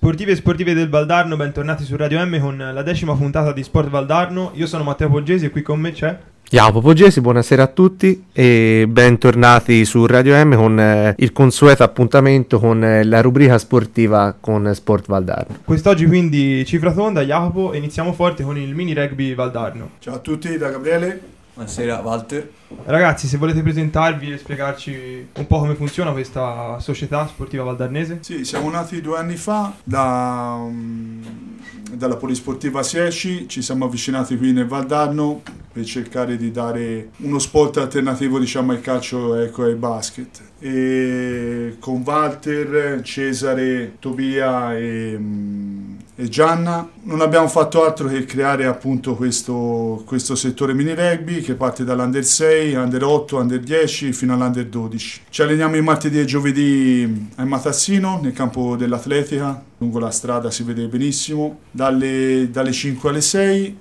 Sportivi e sportive del Valdarno, bentornati su Radio M con la 10ª puntata di Sport Valdarno. Io sono Matteo Poggesi e qui con me c'è Jacopo Poggesi, buonasera a tutti e bentornati su Radio M con il consueto appuntamento con la rubrica sportiva con Sport Valdarno. Quest'oggi quindi cifra tonda, Jacopo, e iniziamo forte con il mini rugby Valdarno. Ciao a tutti da Gabriele. Buonasera Walter. Ragazzi, se volete presentarvi e spiegarci un po' come funziona questa società sportiva valdarnese. Sì, siamo nati 2 anni fa dalla Polisportiva Sieci, ci siamo avvicinati qui nel Valdarno per cercare di dare uno sport alternativo, diciamo, al calcio e ai basket. E con Walter, Cesare, Tobia e Gianna non abbiamo fatto altro che creare appunto questo settore mini rugby che parte dall'Under 6, Under 8, Under 10 fino all'Under 12. Ci alleniamo i martedì e giovedì a Matassino nel campo dell'atletica, lungo la strada si vede benissimo, dalle 5 alle 6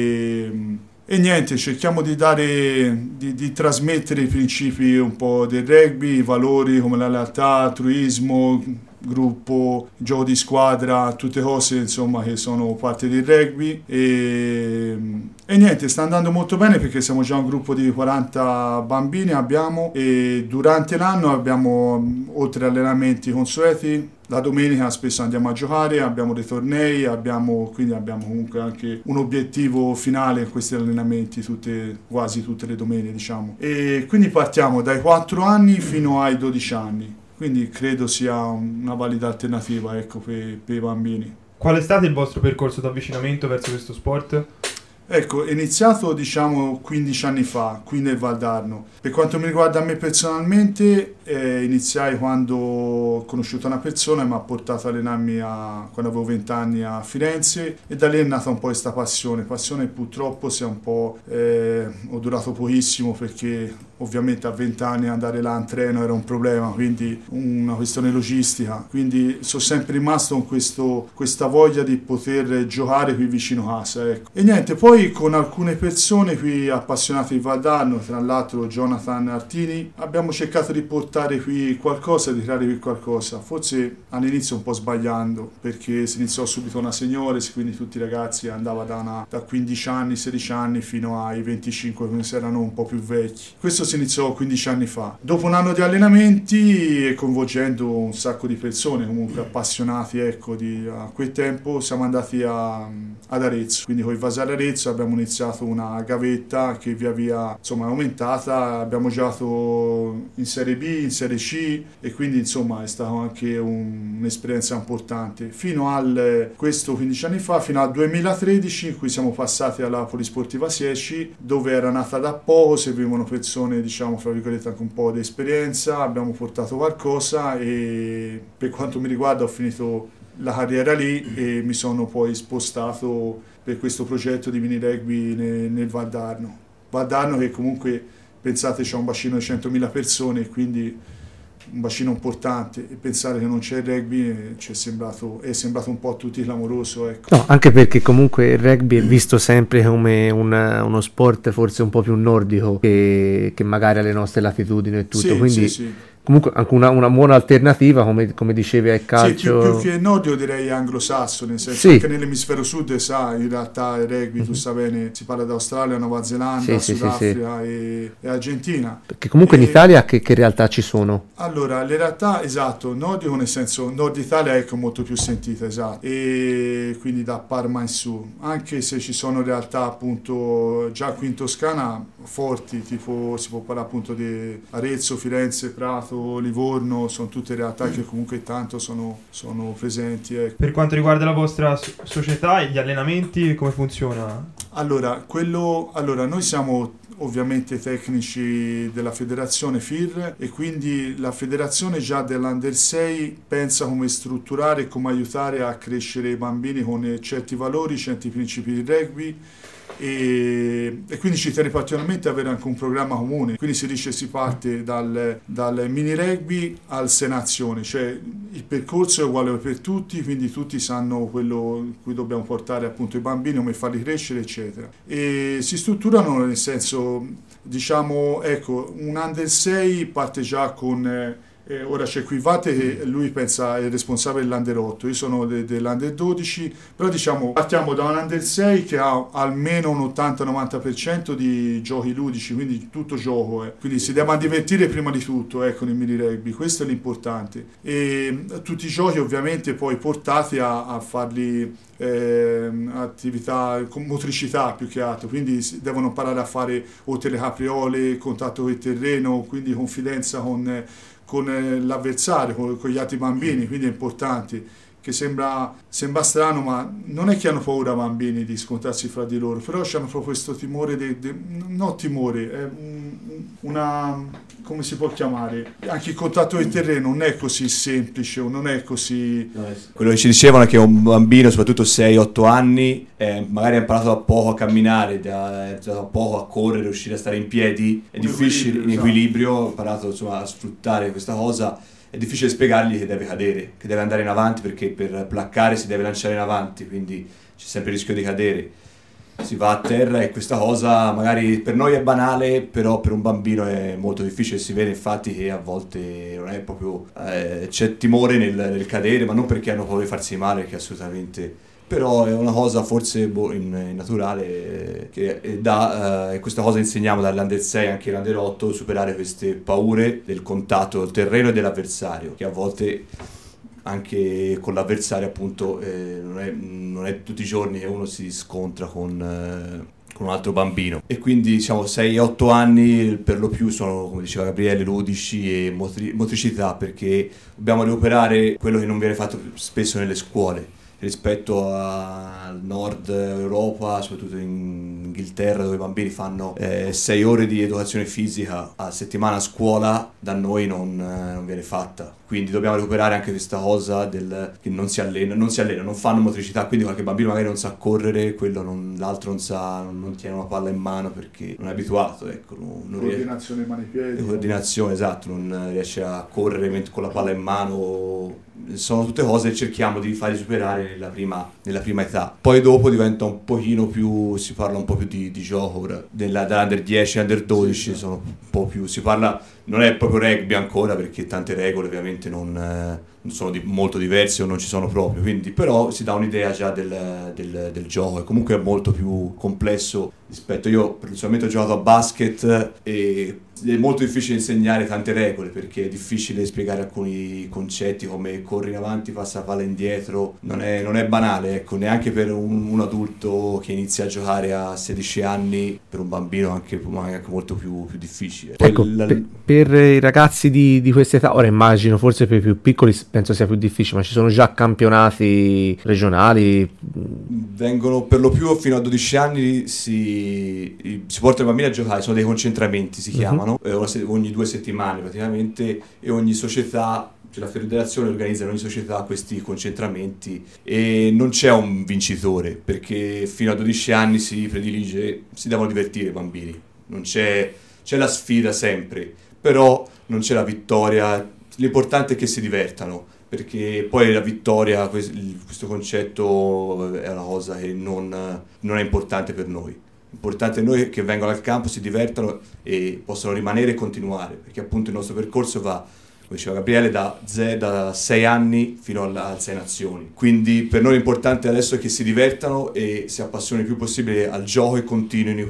e niente, cerchiamo di trasmettere i principi un po' del rugby, i valori come la lealtà, altruismo, gruppo, gioco di squadra, tutte cose insomma che sono parte del rugby e niente, sta andando molto bene perché siamo già un gruppo di 40 bambini abbiamo e durante l'anno abbiamo oltre allenamenti consueti. La domenica spesso andiamo a giocare, abbiamo dei tornei, quindi abbiamo comunque anche un obiettivo finale in questi allenamenti quasi tutte le domeniche, diciamo. E quindi partiamo dai 4 anni fino ai 12 anni, quindi credo sia una valida alternativa, ecco, per i bambini. Qual è stato il vostro percorso di avvicinamento verso questo sport? Ecco, è iniziato diciamo 15 anni fa, qui nel Valdarno. Per quanto mi riguarda me personalmente, iniziai quando ho conosciuto una persona e mi ha portato a allenarmi quando avevo 20 anni a Firenze e da lì è nata un po' questa passione purtroppo ho durato pochissimo perché ovviamente a 20 anni andare là in treno era un problema, quindi una questione logistica, quindi sono sempre rimasto con questa voglia di poter giocare qui vicino casa, ecco. E niente, poi con alcune persone qui appassionate di Valdarno, tra l'altro Jonathan Artini, abbiamo cercato di portare qui qualcosa, di creare qui qualcosa, forse all'inizio un po' sbagliando, perché si iniziò subito una seniores, quindi tutti i ragazzi andavano da 15 anni, 16 anni fino ai 25, quindi erano un po' più vecchi. Questo si iniziò 15 anni fa. Dopo un anno di allenamenti e coinvolgendo un sacco di persone comunque appassionati, ecco, a quel tempo siamo andati ad Arezzo, quindi con il Vasari Arezzo abbiamo iniziato una gavetta che via via insomma è aumentata, abbiamo giocato in Serie B, in Serie C e quindi insomma è stata anche un'esperienza importante fino questo 15 anni fa, fino al 2013 in cui siamo passati alla Polisportiva Sieci, dove era nata da poco, servivano persone diciamo fra virgolette anche un po' di esperienza, abbiamo portato qualcosa e per quanto mi riguarda ho finito la carriera lì e mi sono poi spostato per questo progetto di mini rugby nel Valdarno che comunque pensate c'è un bacino di 100.000 persone, quindi un bacino importante, e pensare che non c'è il rugby è sembrato un po' a tutti clamoroso, ecco. No, anche perché comunque il rugby è visto sempre come uno sport forse un po' più nordico che magari alle nostre latitudini e tutto, sì, quindi sì. Comunque anche una buona alternativa come dicevi al calcio. Sì, più che nordico direi anglosassone, nel senso sì. Anche nell'emisfero sud in realtà il rugby, tu sai bene, si parla d'Australia, Nuova Zelanda, Sudafrica e Argentina. Perché comunque in Italia che realtà ci sono? Allora, le realtà, esatto, nordico nel senso Nord Italia è molto più sentita, esatto, e quindi da Parma in su, anche se ci sono realtà appunto già qui in Toscana forti, tipo si può parlare appunto di Arezzo, Firenze, Prato, Livorno, sono tutte realtà che comunque tanto sono presenti, ecco. Per quanto riguarda la vostra società e gli allenamenti, come funziona? Allora, noi siamo ovviamente tecnici della federazione FIR e quindi la federazione già dell'Under 6 pensa come strutturare e come aiutare a crescere i bambini con certi valori, certi principi di rugby e quindi ci tiene particolarmente ad avere anche un programma comune, quindi si parte dal mini rugby al Senazione, cioè il percorso è uguale per tutti, quindi tutti sanno quello cui dobbiamo portare appunto i bambini, come farli crescere eccetera, e si strutturano nel senso, diciamo, ecco, un Under 6 parte già con ora c'è qui Vate che lui pensa è il responsabile dell'Under 8, io sono dell'Under 12, però diciamo partiamo da un Under 6 che ha almeno un 80-90% di giochi ludici, quindi tutto gioco, quindi si devono divertire prima di tutto con il mini rugby, questo è l'importante, e tutti i giochi ovviamente poi portati a farli attività con motricità più che altro, quindi devono imparare a fare o telecapriole, contatto con il terreno, quindi confidenza con l'avversario, con gli altri bambini, quindi è importante, che sembra strano, ma non è che hanno paura i bambini di scontrarsi fra di loro, però hanno proprio questo timore, non timore, è una, come si può chiamare, anche il contatto del terreno non è così semplice, non è così... Quello che ci dicevano è che un bambino, soprattutto 6-8 anni, magari ha imparato da poco a camminare, da poco a correre, riuscire a stare in piedi, è difficile, in equilibrio, ha imparato insomma a sfruttare questa cosa. È difficile spiegargli che deve cadere, che deve andare in avanti, perché per placcare si deve lanciare in avanti, quindi c'è sempre il rischio di cadere. Si va a terra e questa cosa magari per noi è banale, però per un bambino è molto difficile. Si vede infatti che a volte non è proprio c'è timore nel cadere, ma non perché hanno paura di farsi male, che assolutamente... Però è una cosa forse in naturale che questa cosa insegniamo dall'Under 6 anche all'Under 8, superare queste paure del contatto del terreno e dell'avversario, che a volte anche con l'avversario appunto non è tutti i giorni che uno si scontra con un altro bambino, e quindi diciamo 6-8 anni per lo più sono, come diceva Gabriele, ludici e motricità, perché dobbiamo recuperare quello che non viene fatto spesso nelle scuole rispetto al nord Europa, soprattutto in Inghilterra, dove i bambini fanno 6 ore di educazione fisica a settimana a scuola, da noi non viene fatta. Quindi dobbiamo recuperare anche questa cosa che non si allenano, non fanno motricità, quindi qualche bambino magari non sa correre, l'altro non tiene una palla in mano perché non è abituato, ecco, coordinazione mani-piedi. Coordinazione, esatto, non riesce a correre con la palla in mano. Sono tutte cose che cerchiamo di farli superare nella prima età. Poi dopo diventa un pochino più, si parla un po' più di gioco ora, dall'Under 10, Under 12 sono un po' più, si parla, non è proprio rugby ancora perché tante regole ovviamente non sono molto diverse o non ci sono proprio, quindi però si dà un'idea già del gioco, e comunque è molto più complesso rispetto, io personalmente ho giocato a basket e è molto difficile insegnare tante regole, perché è difficile spiegare alcuni concetti come corri in avanti, passa la palla indietro, non è banale, ecco, neanche per un adulto che inizia a giocare a 16 anni, per un bambino anche molto più difficile. Ecco, per i ragazzi di questa età, ora immagino forse per i più piccoli penso sia più difficile, ma ci sono già campionati regionali? Vengono per lo più fino a 12 anni si portano i bambini a giocare, sono dei concentramenti, si chiamano, ogni 2 settimane praticamente, e ogni società, cioè la federazione organizza in ogni società questi concentramenti, e non c'è un vincitore, perché fino a 12 anni si devono divertire i bambini, c'è la sfida sempre, però non c'è la vittoria, l'importante è che si divertano, perché poi la vittoria, questo concetto è una cosa che non è importante per noi. L'importante è noi che vengano al campo, si divertano e possano rimanere e continuare, perché appunto il nostro percorso va, come diceva Gabriele, da 6 anni fino a 6 nazioni. Quindi per noi l'importante adesso è che si divertano e si appassionino il più possibile al gioco e continuino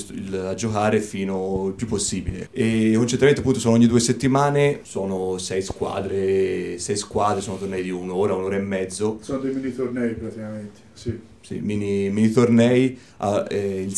a giocare fino il più possibile. E i concentramenti appunto sono ogni 2 settimane, sono 6 squadre, sono tornei di un'ora e mezzo. Sono dei mini tornei praticamente, sì. Sì, mini tornei il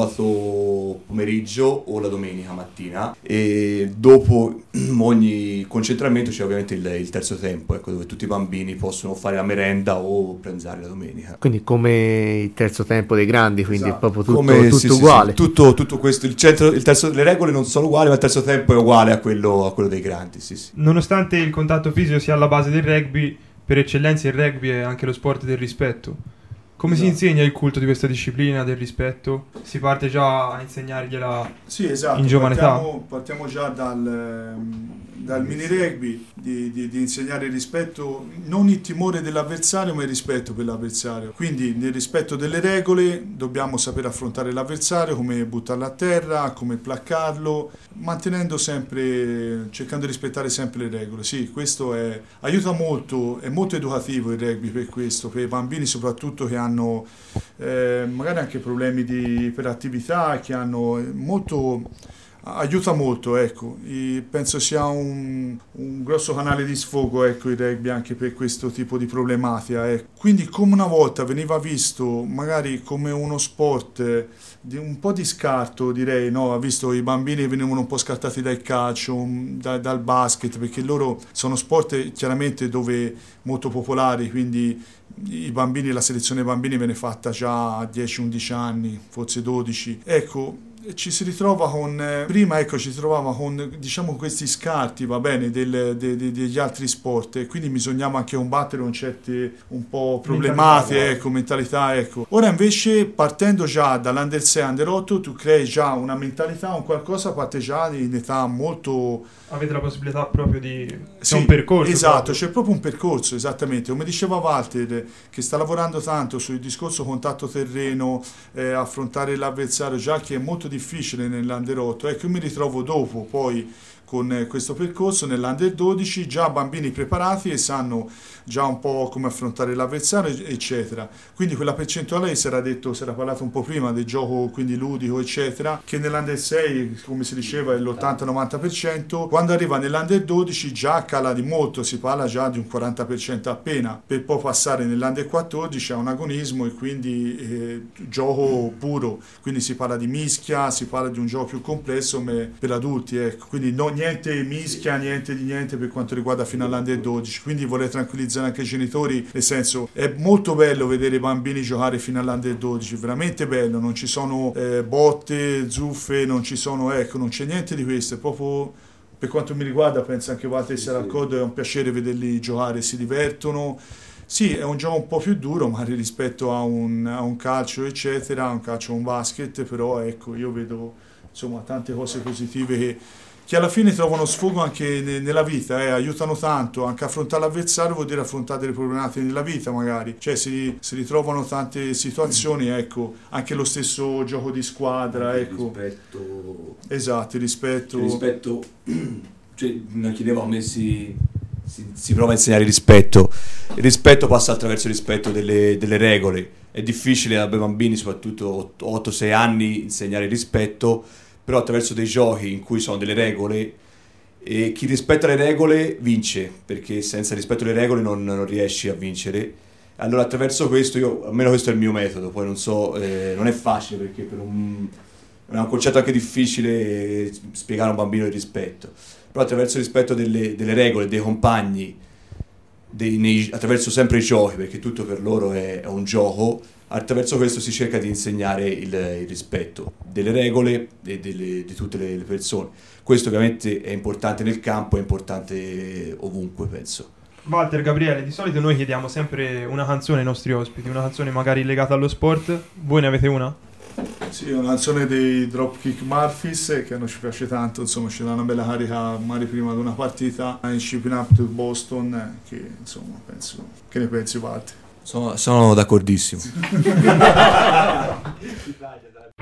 sabato pomeriggio o la domenica mattina, e dopo ogni concentramento c'è ovviamente il terzo tempo, ecco, dove tutti i bambini possono fare la merenda o pranzare la domenica. Quindi come il terzo tempo dei grandi, quindi esatto. È proprio tutto uguale. Sì, tutto questo, le regole non sono uguali, ma il terzo tempo è uguale a quello dei grandi. Sì. Nonostante il contatto fisico sia alla base del rugby, per eccellenza il rugby è anche lo sport del rispetto. Come si insegna il culto di questa disciplina del rispetto? Si parte già a insegnargliela sì, esatto. in giovane età? Partiamo già dal mini rugby, di insegnare il rispetto, non il timore dell'avversario ma il rispetto per l'avversario. Quindi nel rispetto delle regole dobbiamo saper affrontare l'avversario, come buttarlo a terra, come placcarlo, mantenendo sempre, cercando di rispettare sempre le regole. Sì, questo aiuta molto, è molto educativo il rugby per questo, per i bambini soprattutto che hanno magari anche problemi di iperattività, che hanno aiuta molto, ecco. Penso sia un grosso canale di sfogo, ecco, il rugby anche per questo tipo di problematica, ecco. Quindi come una volta veniva visto magari come uno sport di un po' di scarto, direi, no? Ha visto i bambini che venivano un po' scartati dal calcio, dal basket, perché loro sono sport chiaramente dove molto popolari, quindi i bambini, la selezione dei bambini viene fatta già a 10-11 anni, forse 12. Ecco, ci si ritrova prima ecco, ci si trovava con, diciamo, questi scarti, va bene, degli altri sport, e quindi bisognava anche combattere con certe un po' problematiche, ecco, mentalità, ecco. Ora invece, partendo già dall'Under 6, Under 8, tu crei già una mentalità, un qualcosa, parte già in età molto... Avete la possibilità proprio di... Sì, un percorso. Esatto, proprio. c'è proprio un percorso, esattamente. Come diceva Walter, che sta lavorando tanto sul discorso contatto terreno, affrontare l'avversario, già che è molto difficile nell'Under 8. Ecco, io mi ritrovo dopo, poi, con questo percorso nell'Under 12, già bambini preparati e sanno già un po' come affrontare l'avversario, eccetera. Quindi quella percentuale si era parlato un po' prima del gioco, quindi ludico, eccetera, che nell'Under 6, come si diceva, è l'80-90%. Quando arriva nell'Under 12 già cala di molto, si parla già di un 40% appena, per poi passare nell'Under 14 a un agonismo e quindi gioco puro. Quindi si parla di mischia, si parla di un gioco più complesso per adulti, ecco. Quindi niente mischia, niente di niente per quanto riguarda fino all'Under 12. Quindi vorrei tranquillizzare anche i genitori, nel senso, è molto bello vedere i bambini giocare fino all'Under 12, veramente bello, non ci sono botte, zuffe, non ci sono, ecco, non c'è niente di questo, è proprio, per quanto mi riguarda, penso anche Walter sia d'accordo, è un piacere vederli giocare, si divertono. Sì, è un gioco un po' più duro, magari rispetto a un calcio, eccetera, un calcio, un basket, però ecco, io vedo, insomma, tante cose positive che alla fine trovano sfogo anche nella vita, aiutano tanto, anche affrontare l'avversario vuol dire affrontare delle problematiche nella vita magari, cioè si ritrovano tante situazioni, ecco, anche lo stesso gioco di squadra, anche ecco. Il rispetto. Esatto, il rispetto. Il rispetto, cioè, non chiedevo come si prova a insegnare il rispetto. Il rispetto passa attraverso il rispetto delle regole. È difficile a bambini, soprattutto 8-6 anni, insegnare il rispetto, però attraverso dei giochi in cui sono delle regole, e chi rispetta le regole vince, perché senza rispetto delle regole non riesci a vincere. Allora attraverso questo, almeno questo è il mio metodo, poi non so, non è facile perché è un concetto anche difficile spiegare a un bambino il rispetto, però attraverso il rispetto delle regole, dei compagni, attraverso sempre i giochi, perché tutto per loro è un gioco, attraverso questo si cerca di insegnare il rispetto delle regole e di tutte le persone. Questo ovviamente è importante nel campo, è importante ovunque, penso. Walter, Gabriele, di solito noi chiediamo sempre una canzone ai nostri ospiti, una canzone magari legata allo sport. Voi ne avete una? Sì, una canzone dei Dropkick Murphys che ci piace tanto, insomma, ci dà una bella carica magari prima di una partita, in Shipping Up to Boston, che insomma penso, che ne pensi, Walter? Sono d'accordissimo.